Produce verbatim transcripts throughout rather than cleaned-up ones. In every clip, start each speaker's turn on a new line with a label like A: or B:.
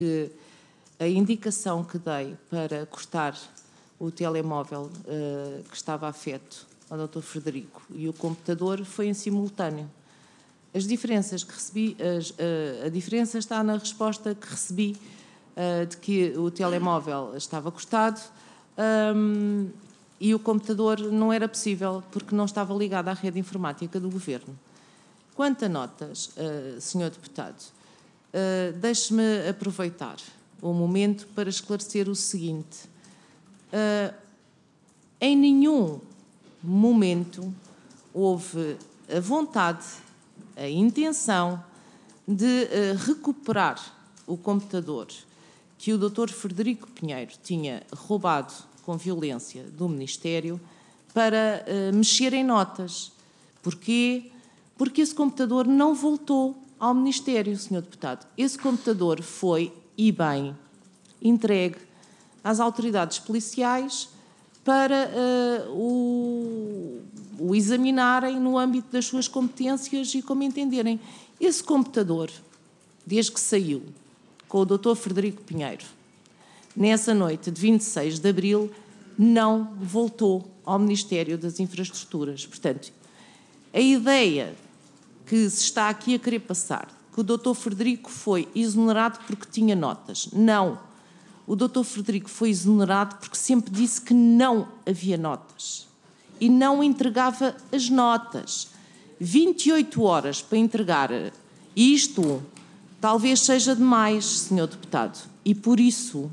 A: que a indicação que dei para cortar o telemóvel uh, que estava afeto ao doutor Frederico e o computador foi em simultâneo. As diferenças que recebi, as, uh, a diferença está na resposta que recebi uh, de que o telemóvel estava cortado um, e o computador não era possível porque não estava ligado à rede informática do Governo. Quanto a notas, uh, senhor Deputado, uh, deixe-me aproveitar o momento para esclarecer o seguinte. Uh, em nenhum momento houve a vontade, a intenção de uh, recuperar o computador que o doutor Frederico Pinheiro tinha roubado com violência do Ministério para uh, mexer em notas. Porquê? Porque esse computador não voltou ao Ministério, senhor Deputado. Esse computador foi, e bem, entregue às autoridades policiais para uh, o, o examinarem no âmbito das suas competências e como entenderem. Esse computador, desde que saiu com o doutor Frederico Pinheiro, nessa noite de vinte e seis de abril, não voltou ao Ministério das Infraestruturas. Portanto, a ideia que se está aqui a querer passar, que o doutor Frederico foi exonerado porque tinha notas. Não. O doutor Frederico foi exonerado porque sempre disse que não havia notas. E não entregava as notas. vinte e oito horas para entregar isto, talvez seja demais, senhor Deputado. E por isso,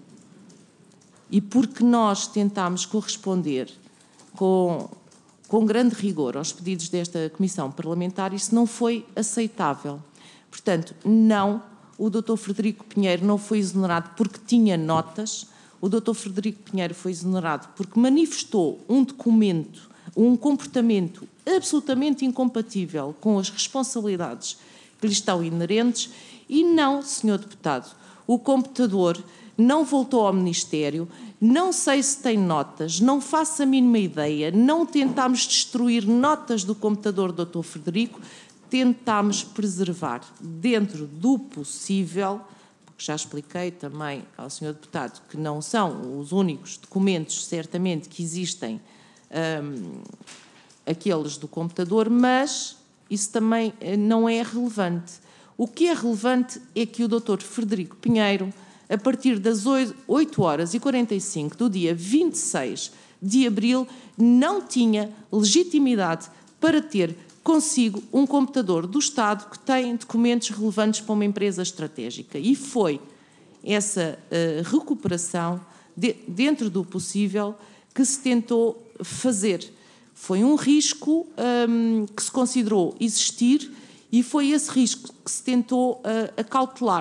A: e porque nós tentámos corresponder com... com grande rigor aos pedidos desta Comissão Parlamentar, isso não foi aceitável. Portanto, não, o doutor Frederico Pinheiro não foi exonerado porque tinha notas, o doutor Frederico Pinheiro foi exonerado porque manifestou um documento, um comportamento absolutamente incompatível com as responsabilidades que lhe estão inerentes e não, senhor Deputado, o computador não voltou ao Ministério, não sei se tem notas, não faço a mínima ideia, não tentámos destruir notas do computador do doutor Frederico, tentámos preservar dentro do possível, porque já expliquei também ao senhor Deputado que não são os únicos documentos, certamente, que existem hum, aqueles do computador, mas isso também não é relevante. O que é relevante é que o doutor Frederico Pinheiro, a partir das oito horas e quarenta e cinco do dia vinte e seis de abril, não tinha legitimidade para ter consigo um computador do Estado que tem documentos relevantes para uma empresa estratégica. E foi essa uh, recuperação, de, dentro do possível, que se tentou fazer. Foi um risco um, que se considerou existir e foi esse risco que se tentou uh, acautelar.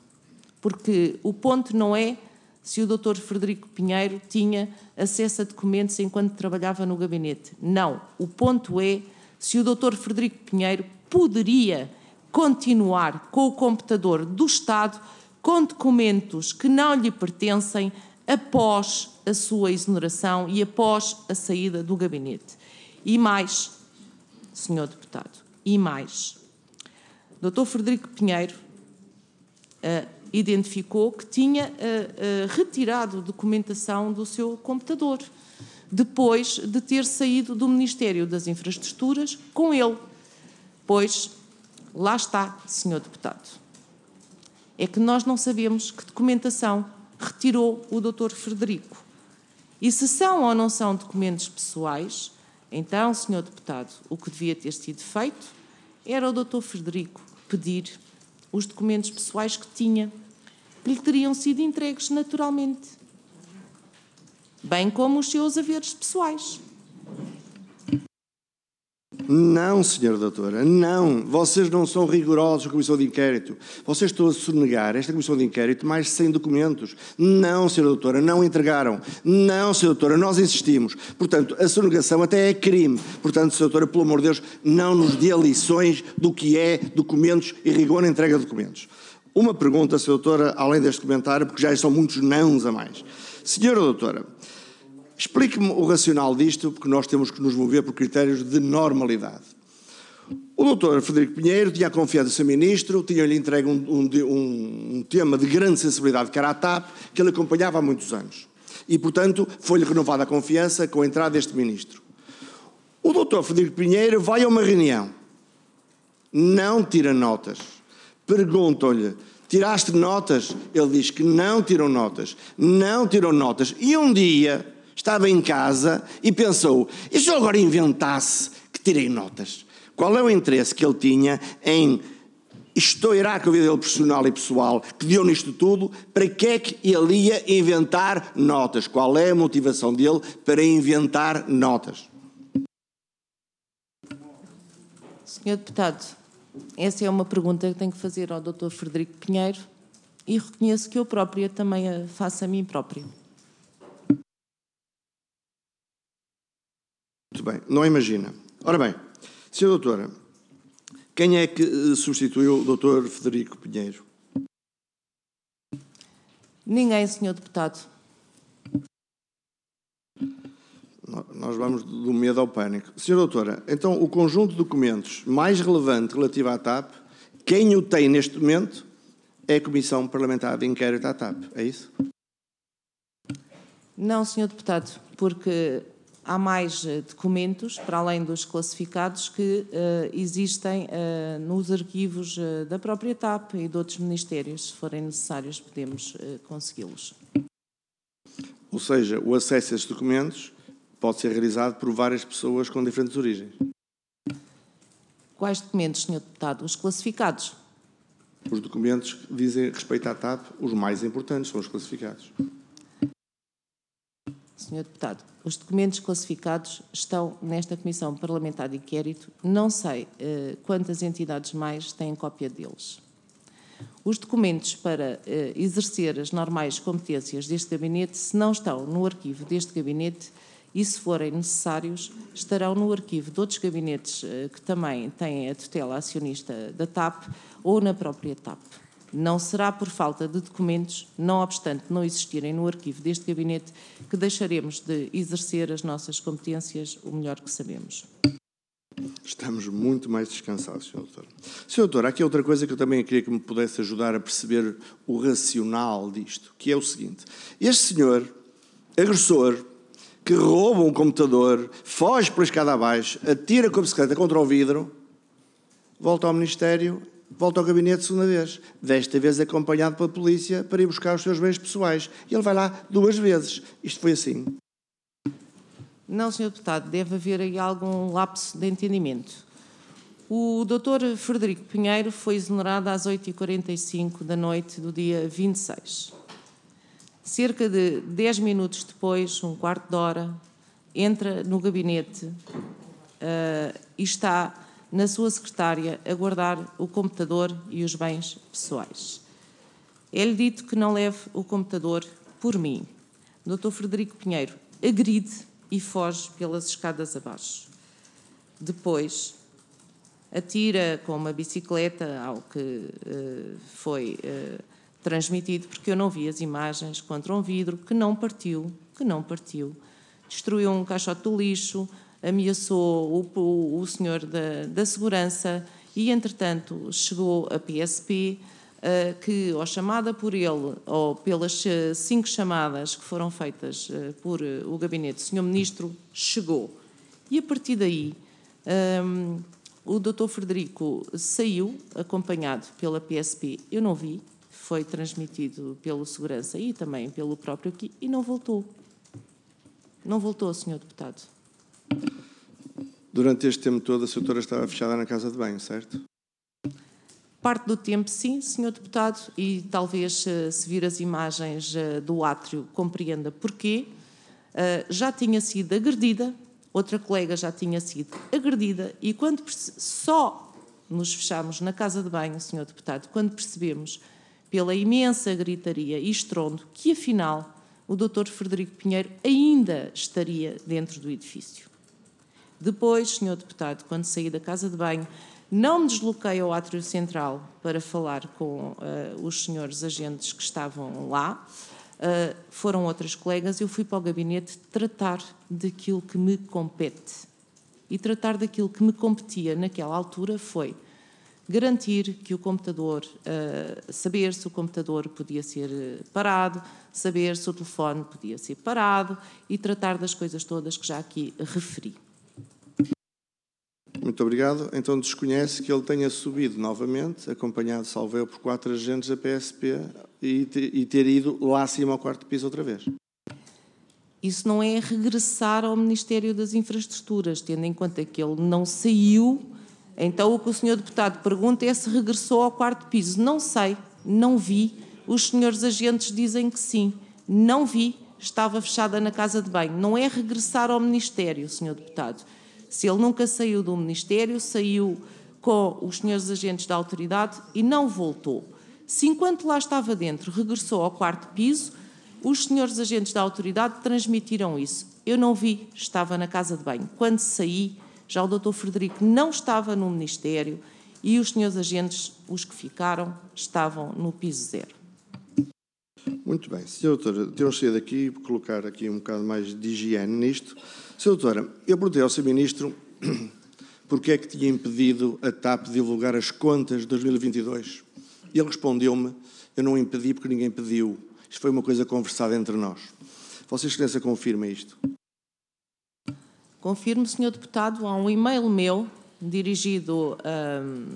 A: Porque o ponto não é se o doutor Frederico Pinheiro tinha acesso a documentos enquanto trabalhava no gabinete. Não. O ponto é se o doutor Frederico Pinheiro poderia continuar com o computador do Estado com documentos que não lhe pertencem após a sua exoneração e após a saída do gabinete. E mais, senhor Deputado, e mais. doutor Frederico Pinheiro uh, identificou que tinha uh, uh, retirado documentação do seu computador, depois de ter saído do Ministério das Infraestruturas com ele. Pois, lá está, senhor Deputado. É que nós não sabemos que documentação retirou o doutor Frederico. E se são ou não são documentos pessoais, então, senhor Deputado, o que devia ter sido feito era o doutor Frederico pedir os documentos pessoais que tinha, que lhe teriam sido entregues naturalmente, bem como os seus haveres pessoais.
B: Não, senhora doutora, não. Vocês não são rigorosos com a Comissão de Inquérito. Vocês estão a sonegar esta Comissão de Inquérito mais de cem documentos. Não, senhora doutora, não entregaram. Não, senhora doutora, nós insistimos. Portanto, a sonegação até é crime. Portanto, senhora doutora, pelo amor de Deus, não nos dê lições do que é documentos e rigor na entrega de documentos. Uma pergunta, senhora doutora, além deste comentário, porque já são muitos nãos a mais. Senhora doutora, explique-me o racional disto, porque nós temos que nos mover por critérios de normalidade. O doutor Frederico Pinheiro tinha a confiança do seu ministro, tinha-lhe entregue um, um, um, um tema de grande sensibilidade que era a TAP, que ele acompanhava há muitos anos. E, portanto, foi-lhe renovada a confiança com a entrada deste ministro. O doutor Frederico Pinheiro vai a uma reunião, não tira notas. Perguntam-lhe, tiraste notas? Ele diz que não tirou notas, não tirou notas. E um dia estava em casa e pensou, e se eu agora inventasse que tirei notas? Qual é o interesse que ele tinha em estourar com a vida dele profissional e pessoal, que deu nisto tudo? Para que é que ele ia inventar notas? Qual é a motivação dele para inventar notas?
A: senhor Deputado, essa é uma pergunta que tenho que fazer ao doutor Frederico Pinheiro e reconheço que eu própria também a faço a mim própria.
B: Muito bem, não imagina. Ora bem, senhora doutora, quem é que substituiu o doutor Frederico Pinheiro?
A: Ninguém, senhor Deputado.
B: Nós vamos do medo ao pânico. senhora doutora, então o conjunto de documentos mais relevante relativo à TAP, quem o tem neste momento é a Comissão Parlamentar de Inquérito à TAP, é isso?
A: Não, senhor Deputado, porque há mais documentos, para além dos classificados, que uh, existem uh, nos arquivos uh, da própria TAP e de outros ministérios. Se forem necessários, podemos uh, consegui-los.
B: Ou seja, o acesso a estes documentos pode ser realizado por várias pessoas com diferentes origens.
A: Quais documentos, senhor Deputado? Os classificados?
B: Os documentos que dizem respeito à TAP, os mais importantes são os classificados.
A: senhor Deputado, os documentos classificados estão nesta Comissão Parlamentar de Inquérito. Não sei uh, quantas entidades mais têm cópia deles. Os documentos para uh, exercer as normais competências deste gabinete, se não estão no arquivo deste gabinete, e se forem necessários, estarão no arquivo de outros gabinetes uh, que também têm a tutela acionista da TAP ou na própria TAP. Não será por falta de documentos, não obstante não existirem no arquivo deste gabinete, que deixaremos de exercer as nossas competências o melhor que sabemos.
B: Estamos muito mais descansados, senhor doutor. senhor doutor, há aqui outra coisa que eu também queria que me pudesse ajudar a perceber o racional disto, que é o seguinte. Este senhor, agressor, que rouba um computador, foge pela escada abaixo, atira com a bicicleta contra o vidro, volta ao Ministério, volta ao gabinete segunda vez. Desta vez acompanhado pela polícia para ir buscar os seus bens pessoais. E ele vai lá duas vezes. Isto foi assim.
A: Não, senhor Deputado, deve haver aí algum lapso de entendimento. O doutor Frederico Pinheiro foi exonerado às oito e quarenta e cinco da noite do dia vinte e seis. Cerca de dez minutos depois, um quarto de hora, entra no gabinete uh, e está na sua secretária a guardar o computador e os bens pessoais. É-lhe dito que não leve o computador por mim. O doutor Frederico Pinheiro agride e foge pelas escadas abaixo. Depois, atira com uma bicicleta ao que uh, foi uh, transmitido, porque eu não vi as imagens, contra um vidro que não partiu, que não partiu. Destruiu um caixote do lixo, ameaçou o, o, o senhor da, da segurança e, entretanto, chegou a P S P, uh, que, ou chamada por ele, ou pelas uh, cinco chamadas que foram feitas uh, por uh, o gabinete do senhor Ministro, chegou. E, a partir daí, um, o doutor Frederico saiu, acompanhado pela P S P. Eu não vi, foi transmitido pelo segurança e também pelo próprio aqui, e não voltou. Não voltou, senhor Deputado.
B: Durante este tempo todo, a senhora doutora estava fechada na casa de banho, certo?
A: Parte do tempo, sim, senhor Deputado, e talvez, se vir as imagens do átrio, compreenda porquê. Já tinha sido agredida, outra colega já tinha sido agredida, e quando só nos fechámos na casa de banho, senhor Deputado, quando percebemos, pela imensa gritaria e estrondo, que afinal o doutor Frederico Pinheiro ainda estaria dentro do edifício. Depois, senhor Deputado, quando saí da casa de banho, não me desloquei ao átrio central para falar com uh, os senhores agentes que estavam lá. Uh, foram outras colegas. Eu fui para o gabinete tratar daquilo que me compete. e tratar daquilo que me competia naquela altura foi garantir que o computador, uh, saber se o computador podia ser parado, saber se o telefone podia ser parado e tratar das coisas todas que já aqui referi.
B: Muito obrigado. Então desconhece que ele tenha subido novamente, acompanhado, salvo eu, por quatro agentes da P S P e, e ter ido lá acima ao quarto piso outra vez.
A: Isso não é regressar ao Ministério das Infraestruturas, tendo em conta que ele não saiu. Então o que o senhor deputado pergunta é se regressou ao quarto piso. Não sei, não vi. Os senhores agentes dizem que sim. Não vi, estava fechada na casa de banho. Não é regressar ao Ministério, senhor deputado. Se ele nunca saiu do Ministério, saiu com os senhores agentes da autoridade e não voltou. Se enquanto lá estava dentro regressou ao quarto piso, os senhores agentes da autoridade transmitiram isso. Eu não vi, estava na casa de banho. Quando saí, já o doutor Frederico não estava no Ministério e os senhores agentes, os que ficaram, estavam no piso zero.
B: Muito bem. senhora doutora, temos saído daqui para colocar aqui um bocado mais de higiene nisto. senhora doutora, eu perguntei ao senhor Ministro porque é que tinha impedido a TAP de divulgar as contas de dois mil e vinte e dois. E ele respondeu-me, eu não impedi porque ninguém pediu. Isto foi uma coisa conversada entre nós. Vossa Excelência confirma isto?
A: Confirmo, senhor Deputado, há um e-mail meu dirigido um,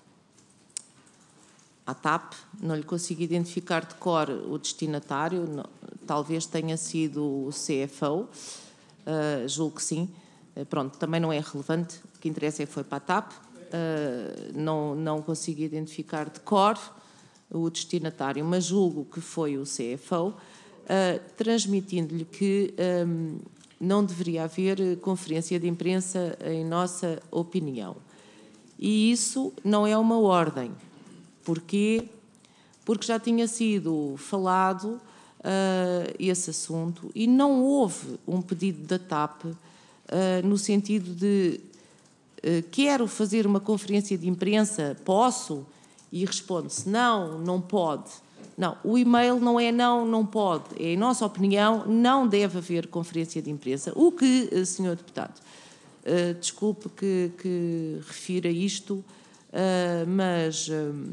A: à TAP, não lhe consigo identificar de cor o destinatário, não, talvez tenha sido o C F O, uh, julgo que sim. Uh, pronto, também não é relevante, o que interessa é que foi para a TAP, uh, não, não consigo identificar de cor o destinatário, mas julgo que foi o C F O, uh, transmitindo-lhe que um, não deveria haver conferência de imprensa em nossa opinião. E isso não é uma ordem. Porquê? Porque já tinha sido falado uh, esse assunto e não houve um pedido da TAP uh, no sentido de uh, quero fazer uma conferência de imprensa, posso? E responde-se não, não pode. Não, o e-mail não é não, não pode. É, em nossa opinião, não deve haver conferência de imprensa. O que, senhor Deputado, uh, desculpe que, que refira isto, uh, mas uh,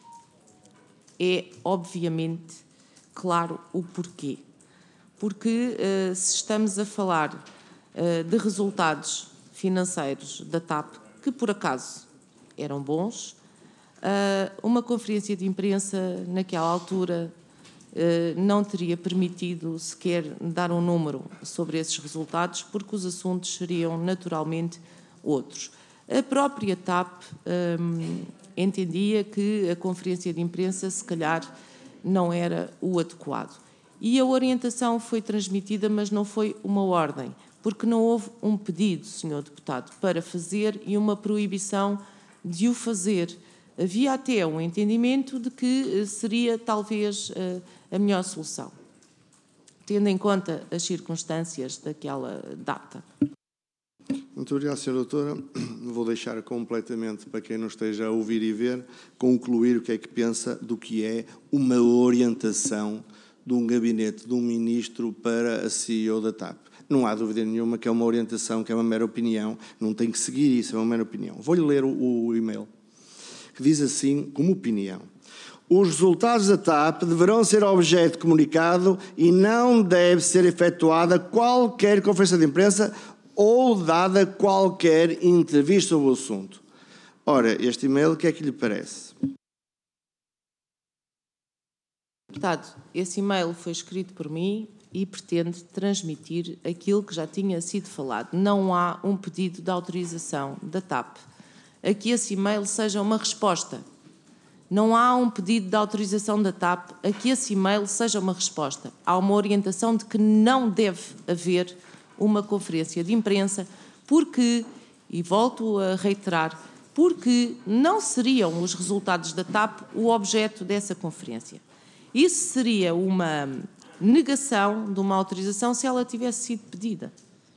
A: é, obviamente, claro o porquê. Porque uh, se estamos a falar uh, de resultados financeiros da TAP, que por acaso eram bons, Uh, uma conferência de imprensa, naquela altura, uh, não teria permitido sequer dar um número sobre esses resultados, porque os assuntos seriam naturalmente outros. A própria TAP um, entendia que a conferência de imprensa, se calhar, não era o adequado. E a orientação foi transmitida, mas não foi uma ordem, porque não houve um pedido, senhor Deputado, para fazer e uma proibição de o fazer. Havia até um entendimento de que seria talvez a melhor solução, tendo em conta as circunstâncias daquela data.
B: Muito obrigado, senhora doutora. Vou deixar completamente, para quem não esteja a ouvir e ver, concluir o que é que pensa do que é uma orientação de um gabinete de um ministro para a C E O da TAP. Não há dúvida nenhuma que é uma orientação, que é uma mera opinião, não tem que seguir isso, é uma mera opinião. Vou-lhe ler o, o e-mail, que diz assim, como opinião: os resultados da TAP deverão ser objeto de comunicado e não deve ser efetuada qualquer conferência de imprensa ou dada qualquer entrevista sobre o assunto. Ora, este e-mail, o que é que lhe parece?
A: Deputado, esse e-mail foi escrito por mim e pretende transmitir aquilo que já tinha sido falado. Não há um pedido de autorização da TAP a que esse e-mail seja uma resposta. Não há um pedido de autorização da TAP a que esse e-mail seja uma resposta. Há uma orientação de que não deve haver uma conferência de imprensa porque, e volto a reiterar, porque não seriam os resultados da TAP o objeto dessa conferência. Isso seria uma negação de uma autorização se ela tivesse sido pedida.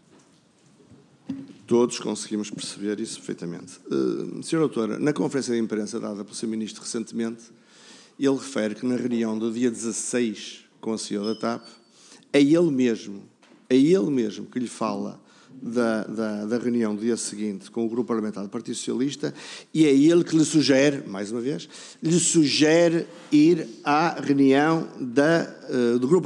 B: Todos conseguimos perceber isso perfeitamente. Uh, senhora doutora, na conferência de imprensa dada pelo senhor Ministro recentemente, ele refere que na reunião do dia dezasseis com a C E O da TAP, é ele mesmo, é ele mesmo que lhe fala da, da, da reunião do dia seguinte com o grupo parlamentar do Partido Socialista e é ele que lhe sugere, mais uma vez, lhe sugere ir à reunião da, uh, do grupo